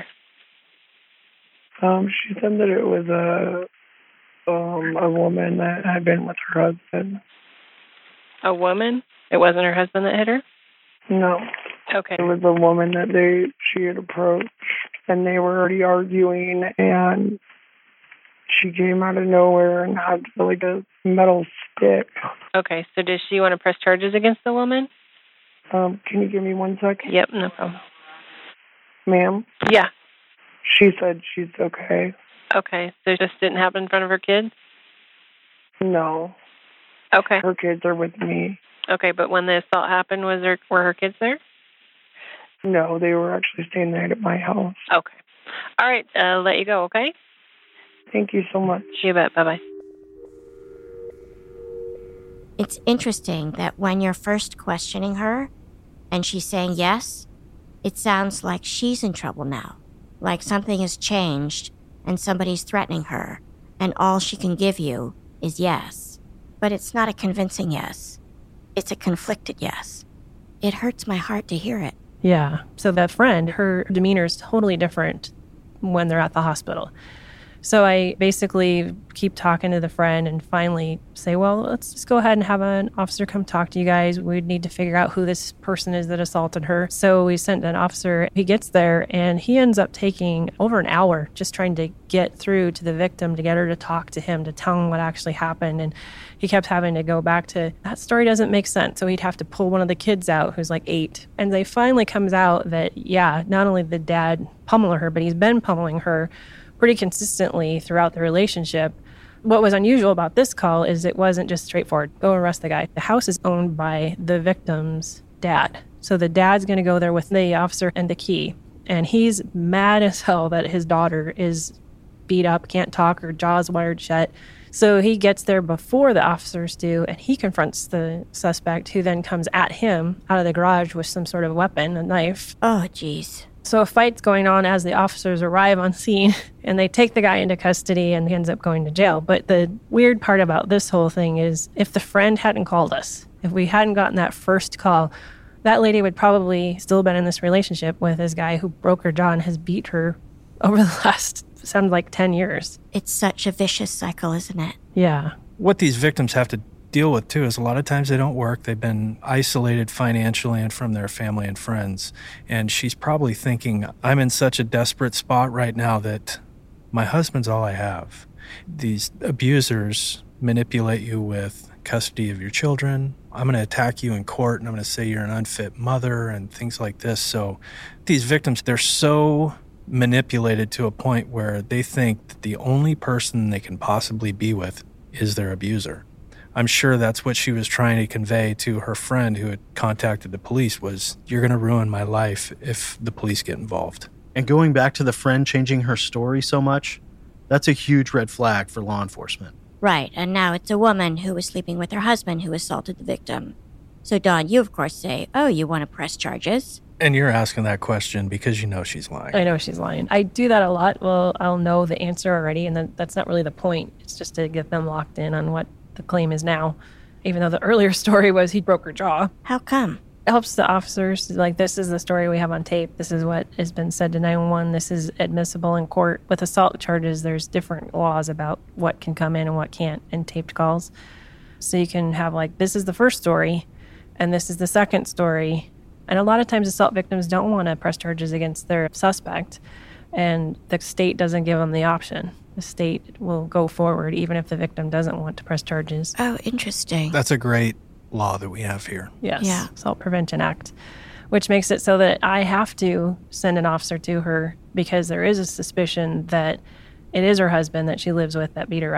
Um, she said that it was a um a woman that had been with her husband. A woman? It wasn't her husband that hit her? No. Okay. It was a woman that they she had approached, and they were already arguing, and she came out of nowhere and had like a metal stick. Okay, so does she want to press charges against the woman? Um, can you give me one second? Yep, no problem. Ma'am? Yeah. She said she's okay. Okay, so this didn't happen in front of her kids? No. Okay. Her kids are with me. Okay, but when the assault happened, was there were her kids there? No, they were actually staying the night at my house. Okay. All right, I'll let you go, okay? Thank you so much. You bet. Bye-bye. It's interesting that when you're first questioning her and she's saying yes, it sounds like she's in trouble now, like something has changed and somebody's threatening her, and all she can give you is yes. But it's not a convincing yes. It's a conflicted yes. It hurts my heart to hear it. Yeah. So that friend, her demeanor is totally different when they're at the hospital. So I basically keep talking to the friend and finally say, well, let's just go ahead and have an officer come talk to you guys. We need to figure out who this person is that assaulted her. So we sent an officer. He gets there and he ends up taking over an hour just trying to get through to the victim to get her to talk to him, to tell him what actually happened. And he kept having to go back to, that story doesn't make sense. So he'd have to pull one of the kids out who's like eight. And they finally comes out that, yeah, not only did dad pummel her, but he's been pummeling her pretty consistently throughout the relationship. What was unusual about this call is it wasn't just straightforward, go arrest the guy. The house is owned by the victim's dad. So the dad's going to go there with the officer and the key. And he's mad as hell that his daughter is beat up, can't talk, her jaw's wired shut. So he gets there before the officers do, and he confronts the suspect, who then comes at him out of the garage with some sort of weapon, a knife. Oh, geez. So a fight's going on as the officers arrive on scene, and they take the guy into custody, and he ends up going to jail. But the weird part about this whole thing is if the friend hadn't called us, if we hadn't gotten that first call, that lady would probably still been in this relationship with this guy who broke her jaw and has beat her over the last, sounds like ten years. It's such a vicious cycle, isn't it? Yeah. What these victims have to deal with, too, is a lot of times they don't work. They've been isolated financially and from their family and friends. And she's probably thinking, I'm in such a desperate spot right now that my husband's all I have. These abusers manipulate you with custody of your children. I'm going to attack you in court, and I'm going to say you're an unfit mother and things like this. So these victims, they're so manipulated to a point where they think that the only person they can possibly be with is their abuser. I'm sure that's what she was trying to convey to her friend who had contacted the police was, you're going to ruin my life if the police get involved. And going back to the friend changing her story so much, that's a huge red flag for law enforcement. Right, and now it's a woman who was sleeping with her husband who assaulted the victim. So, Dawn, you of course say, oh, you want to press charges? And you're asking that question because you know she's lying. I know she's lying. I do that a lot. Well, I'll know the answer already, and then that's not really the point. It's just to get them locked in on what the claim is now, even though the earlier story was he broke her jaw. How come? It helps the officers, like, this is the story we have on tape. This is what has been said to nine one one. This is admissible in court. With assault charges, there's different laws about what can come in and what can't in taped calls. So you can have, like, this is the first story, and this is the second story. And a lot of times assault victims don't want to press charges against their suspect, and the state doesn't give them the option. The state will go forward even if the victim doesn't want to press charges. Oh, interesting. That's a great law that we have here. Yes, yeah. Assault Prevention Act, which makes it so that I have to send an officer to her because there is a suspicion that it is her husband that she lives with that beat her up.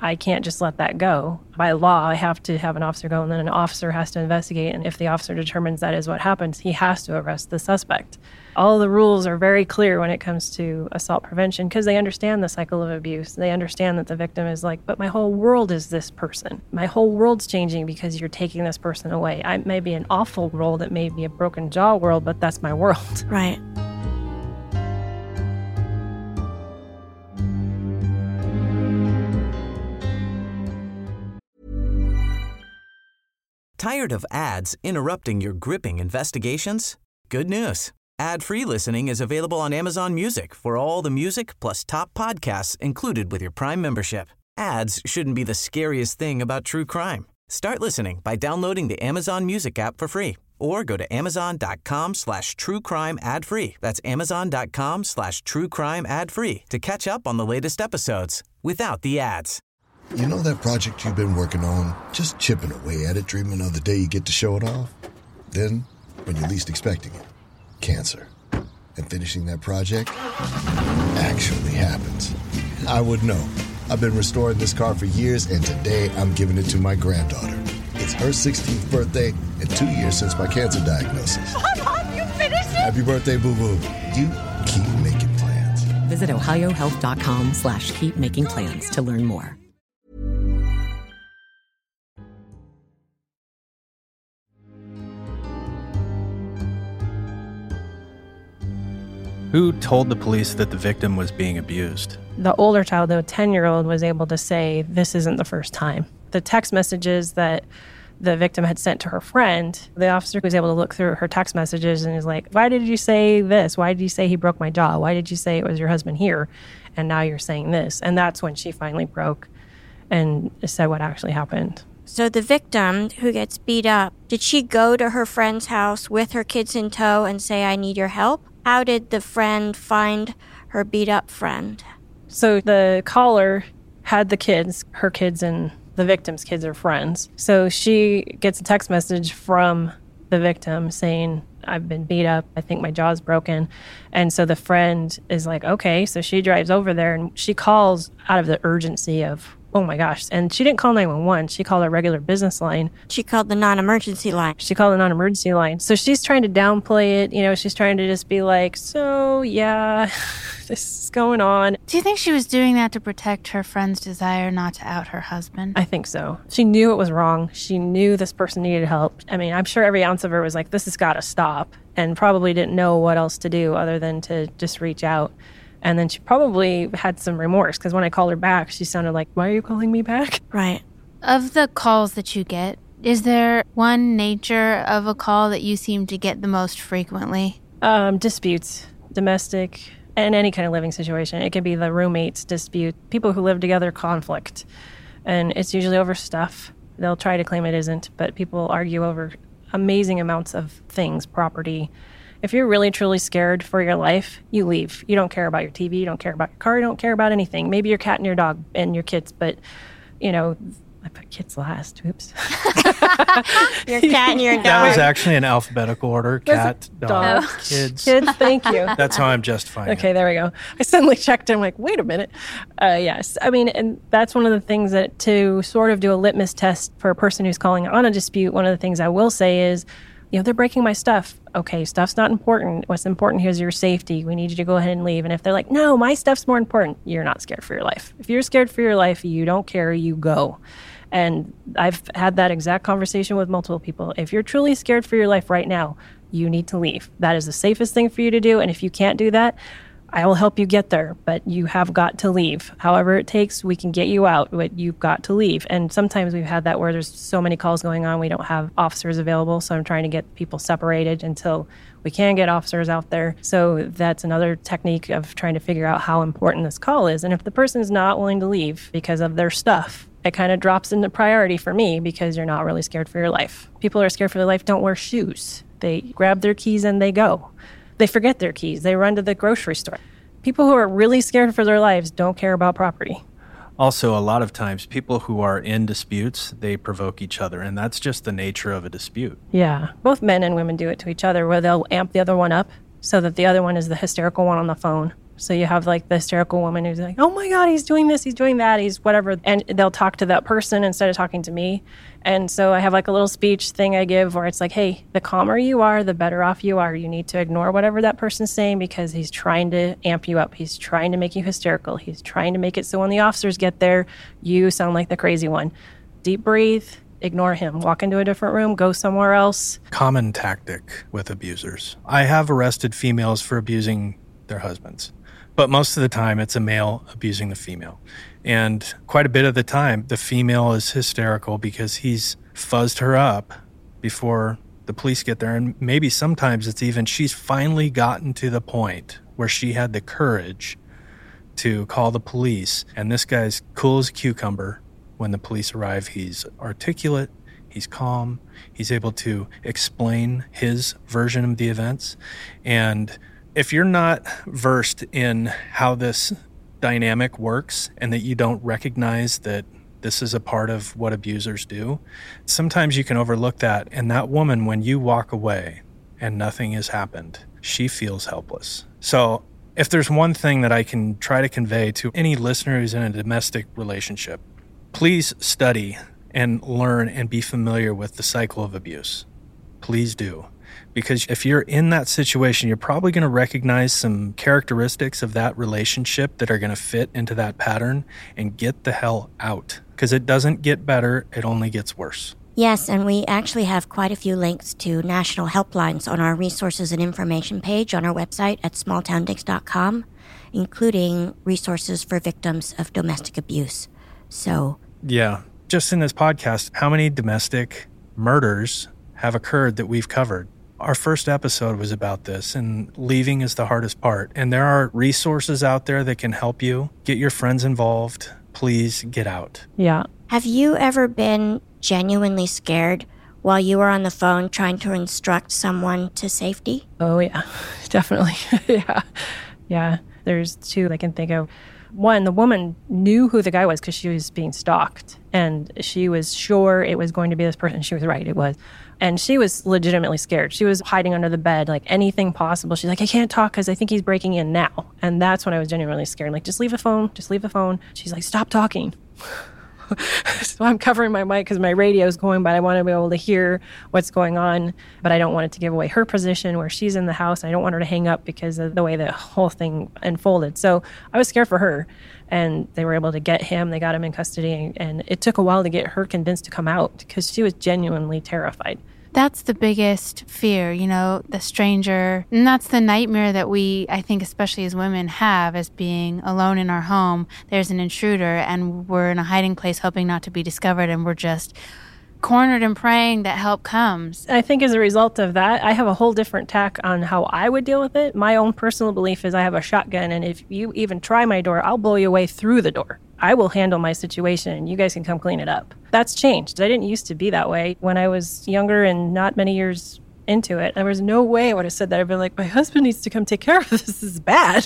I can't just let that go. By law, I have to have an officer go, and then an officer has to investigate. And if the officer determines that is what happens, he has to arrest the suspect. All the rules are very clear when it comes to assault prevention because they understand the cycle of abuse. They understand that the victim is like, but my whole world is this person. My whole world's changing because you're taking this person away. I may be an awful world. It may be a broken jaw world, but that's my world. Right. Tired of ads interrupting your gripping investigations? Good news. Ad-free listening is available on Amazon Music for all the music plus top podcasts included with your Prime membership. Ads shouldn't be the scariest thing about true crime. Start listening by downloading the Amazon Music app for free or go to amazon.com slash true crime ad free. That's amazon.com slash true crime ad free to catch up on the latest episodes without the ads. You know that project you've been working on, just chipping away at it, dreaming of the day you get to show it off? Then, when you're least expecting it, cancer. And finishing that project actually happens. I would know. I've been restoring this car for years, and today I'm giving it to my granddaughter. It's her sixteenth birthday and two years since my cancer diagnosis. Mom, Mom, you finished it? Happy birthday, boo-boo. You keep making plans. Visit ohiohealth.com slash keep making plans to learn more. Who told the police that the victim was being abused? The older child, the ten-year-old, was able to say, this isn't the first time. The text messages that the victim had sent to her friend, the officer was able to look through her text messages and is like, why did you say this? Why did you say he broke my jaw? Why did you say it was your husband here? And now you're saying this. And that's when she finally broke and said what actually happened. So the victim who gets beat up, did she go to her friend's house with her kids in tow and say, I need your help? How did the friend find her beat-up friend? So the caller had the kids, her kids and the victim's kids are friends. So she gets a text message from the victim saying, I've been beat up. I think my jaw's broken. And so the friend is like, okay. So she drives over there and she calls out of the urgency of, oh my gosh. And she didn't call nine one one. She called a regular business line. She called the non-emergency line. She called the non-emergency line. So she's trying to downplay it. You know, she's trying to just be like, so yeah, this is going on. Do you think she was doing that to protect her friend's desire not to out her husband? I think so. She knew it was wrong. She knew this person needed help. I mean, I'm sure every ounce of her was like, this has got to stop, and probably didn't know what else to do other than to just reach out. And then she probably had some remorse because when I called her back, she sounded like, why are you calling me back? Right. Of the calls that you get, is there one nature of a call that you seem to get the most frequently? Um, disputes, domestic, and any kind of living situation. It could be the roommates dispute, people who live together, conflict. And it's usually over stuff. They'll try to claim it isn't, but people argue over amazing amounts of things, property. If you're really, truly scared for your life, you leave. You don't care about your T V, you don't care about your car, you don't care about anything. Maybe your cat and your dog and your kids, but, you know, I put kids last. Oops. Your cat and your dog. That was actually in alphabetical order. Cat, dog, Oh. kids. Kids, thank you. That's how I'm justifying Okay, it. there we go. I suddenly checked and I'm like, wait a minute. Uh, yes. I mean, and that's one of the things that to sort of do a litmus test for a person who's calling on a dispute, one of the things I will say is, you know, they're breaking my stuff. Okay, stuff's not important. What's important here is your safety. We need you to go ahead and leave. And if they're like, no, my stuff's more important, you're not scared for your life. If you're scared for your life, you don't care, you go. And I've had that exact conversation with multiple people. If you're truly scared for your life right now, you need to leave. That is the safest thing for you to do. And if you can't do that, I will help you get there, but you have got to leave. However it takes, we can get you out, but you've got to leave. And sometimes we've had that where there's so many calls going on, we don't have officers available. So I'm trying to get people separated until we can get officers out there. So that's another technique of trying to figure out how important this call is. And if the person is not willing to leave because of their stuff, it kind of drops into priority for me because you're not really scared for your life. People who are scared for their life don't wear shoes. They grab their keys and they go. They forget their keys. They run to the grocery store. People who are really scared for their lives don't care about property. Also, a lot of times, people who are in disputes, they provoke each other, and that's just the nature of a dispute. Yeah. Both men and women do it to each other, where they'll amp the other one up so that the other one is the hysterical one on the phone. So you have like the hysterical woman who's like, oh my God, he's doing this, he's doing that, he's whatever. And they'll talk to that person instead of talking to me. And so I have like a little speech thing I give where it's like, hey, the calmer you are, the better off you are. You need to ignore whatever that person's saying because he's trying to amp you up. He's trying to make you hysterical. He's trying to make it so when the officers get there, you sound like the crazy one. Deep breathe, ignore him. Walk into a different room, go somewhere else. Common tactic with abusers. I have arrested females for abusing their husbands. But most of the time, it's a male abusing the female. And quite a bit of the time, the female is hysterical because he's fuzzed her up before the police get there. And maybe sometimes it's even she's finally gotten to the point where she had the courage to call the police. And this guy's cool as a cucumber. When the police arrive, he's articulate, he's calm, he's able to explain his version of the events. And if you're not versed in how this dynamic works and that you don't recognize that this is a part of what abusers do, sometimes you can overlook that. And that woman, when you walk away and nothing has happened, she feels helpless. So if there's one thing that I can try to convey to any listener who's in a domestic relationship, please study and learn and be familiar with the cycle of abuse. Please do. Because if you're in that situation, you're probably going to recognize some characteristics of that relationship that are going to fit into that pattern and get the hell out. Because it doesn't get better, it only gets worse. Yes, and we actually have quite a few links to national helplines on our resources and information page on our website at small town dicks dot com, including resources for victims of domestic abuse. So, yeah, just in this podcast, how many domestic murders have occurred that we've covered? Our first episode was about this, and leaving is the hardest part. And there are resources out there that can help you. Get your friends involved. Please get out. Yeah. Have you ever been genuinely scared while you were on the phone trying to instruct someone to safety? Oh, yeah, definitely. yeah. Yeah. There's two I can think of. One, the woman knew who the guy was because she was being stalked, and she was sure it was going to be this person. She was right, it was. And she was legitimately scared. She was hiding under the bed, like anything possible. She's like, I can't talk because I think he's breaking in now. And that's when I was genuinely scared. Like, just leave the phone, just leave the phone. She's like, stop talking. So I'm covering my mic because my radio is going, but I want to be able to hear what's going on. But I don't want it to give away her position where she's in the house. I don't want her to hang up because of the way the whole thing unfolded. So I was scared for her. And they were able to get him. They got him in custody. And it took a while to get her convinced to come out because she was genuinely terrified. That's the biggest fear, you know, the stranger. And that's the nightmare that we, I think, especially as women, have as being alone in our home. There's an intruder and we're in a hiding place hoping not to be discovered, and we're just cornered and praying that help comes. I think as a result of that, I have a whole different tack on how I would deal with it. My own personal belief is I have a shotgun, and if you even try my door, I'll blow you away through the door. I will handle my situation, and you guys can come clean it up. That's changed. I didn't used to be that way. When I was younger and not many years into it, there was no way I would have said that. I'd been like, my husband needs to come take care of this. This is bad.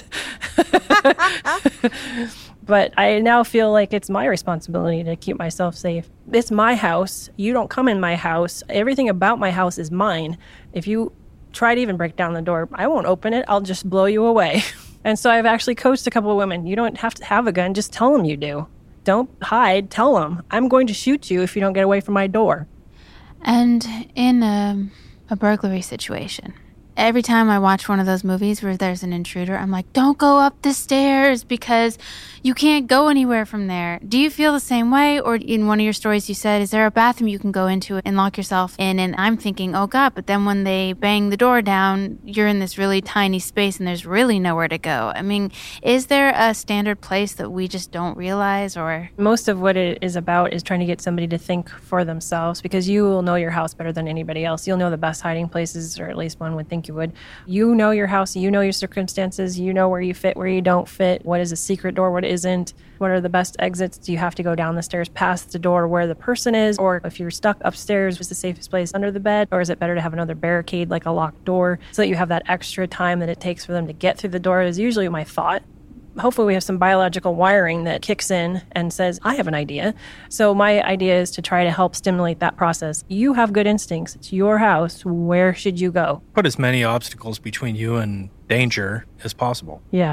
But I now feel like it's my responsibility to keep myself safe. It's my house. You don't come in my house. Everything about my house is mine. If you try to even break down the door, I won't open it. I'll just blow you away. And so I've actually coached a couple of women. You don't have to have a gun. Just tell them you do. Don't hide. Tell them, I'm going to shoot you if you don't get away from my door. And in a, a burglary situation, every time I watch one of those movies where there's an intruder, I'm like, don't go up the stairs because you can't go anywhere from there. Do you feel the same way? Or in one of your stories you said, is there a bathroom you can go into and lock yourself in? And I'm thinking, oh God, but then when they bang the door down, you're in this really tiny space and there's really nowhere to go. I mean, is there a standard place that we just don't realize? Or most of what it is about is trying to get somebody to think for themselves, because you will know your house better than anybody else. You'll know the best hiding places, or at least one would think you would. You know your house, you know your circumstances, you know where you fit, where you don't fit, what is a secret door, what isn't, what are the best exits. Do you have to go down the stairs past the door where the person is? Or if you're stuck upstairs, is the safest place under the bed? Or is it better to have another barricade like a locked door so that you have that extra time that it takes for them to get through the door is usually my thought. Hopefully we have some biological wiring that kicks in and says, I have an idea. So my idea is to try to help stimulate that process. You have good instincts. It's your house. Where should you go? Put as many obstacles between you and danger as possible. Yeah.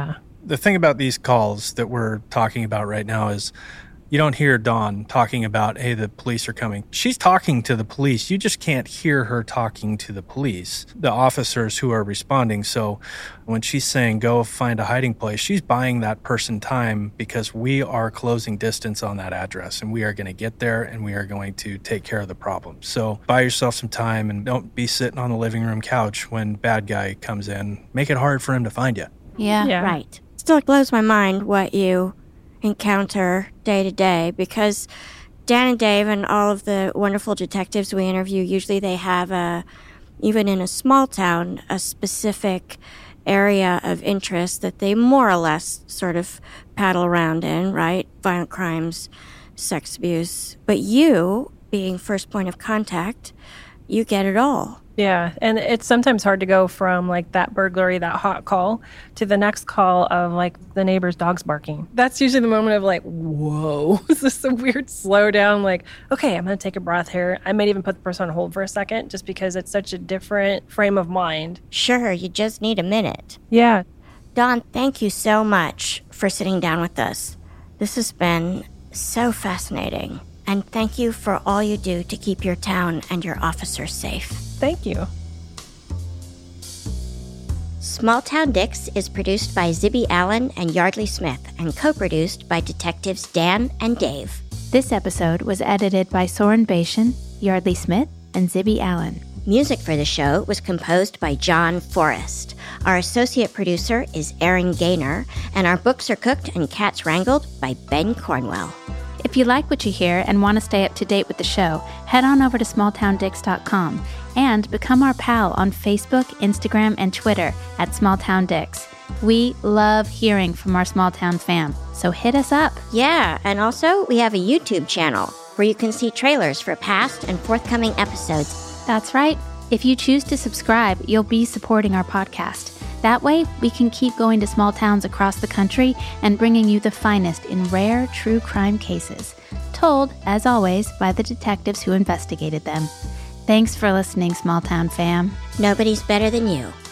The thing about these calls that we're talking about right now is you don't hear Dawn talking about, hey, the police are coming. She's talking to the police. You just can't hear her talking to the police, the officers who are responding. So when she's saying, go find a hiding place, she's buying that person time because we are closing distance on that address and we are going to get there and we are going to take care of the problem. So buy yourself some time and don't be sitting on the living room couch when bad guy comes in. Make it hard for him to find you. Yeah. Yeah. Right. Still blows my mind what you encounter day to day, because Dan and Dave and all of the wonderful detectives we interview, usually they have a, even in a small town, a specific area of interest that they more or less sort of paddle around in, right? Violent crimes, sex abuse. But you, being first point of contact, you get it all. Yeah, and it's sometimes hard to go from like that burglary, that hot call, to the next call of like the neighbor's dog's barking. That's usually the moment of like, whoa, is this a weird slowdown? Like, okay, I'm going to take a breath here. I might even put the person on hold for a second just because it's such a different frame of mind. Sure, you just need a minute. Yeah. Dawn, thank you so much for sitting down with us. This has been so fascinating. And thank you for all you do to keep your town and your officers safe. Thank you. Small Town Dicks is produced by Zibby Allen and Yardley Smith and co-produced by detectives Dan and Dave. This episode was edited by Soren Bashan, Yardley Smith, and Zibby Allen. Music for the show was composed by John Forrest. Our associate producer is Aaron Gaynor, and our books are cooked and cats wrangled by Ben Cornwell. If you like what you hear and want to stay up to date with the show, head on over to small town dicks dot com and become our pal on Facebook, Instagram, and Twitter at SmallTownDicks. We love hearing from our small town fam, so hit us up. Yeah, and also we have a YouTube channel where you can see trailers for past and forthcoming episodes. That's right. If you choose to subscribe, you'll be supporting our podcast. That way, we can keep going to small towns across the country and bringing you the finest in rare true crime cases, told, as always, by the detectives who investigated them. Thanks for listening, small town fam. Nobody's better than you.